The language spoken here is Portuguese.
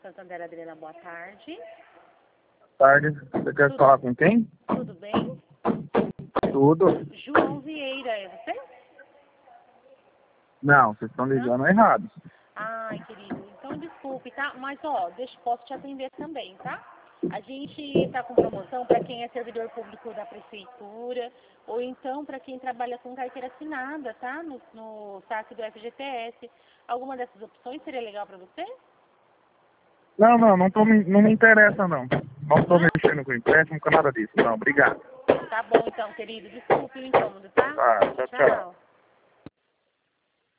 Santander, Adriana, boa tarde. Boa tarde. Você quer falar com quem? Tudo bem? Tudo. João Vieira, é você? Não, vocês estão ligando errado. Ai, querido, então desculpe, tá? Mas, ó, posso te atender também, tá? A gente está com promoção para quem é servidor público da prefeitura ou então para quem trabalha com carteira assinada, tá? No saque do FGTS. Alguma dessas opções seria legal para você? Não me interessa, não. Não estou mexendo com empréstimo, com nada disso. Não, obrigado. Tá bom, então, querido. Desculpe o incômodo, tá? Tá, tchau.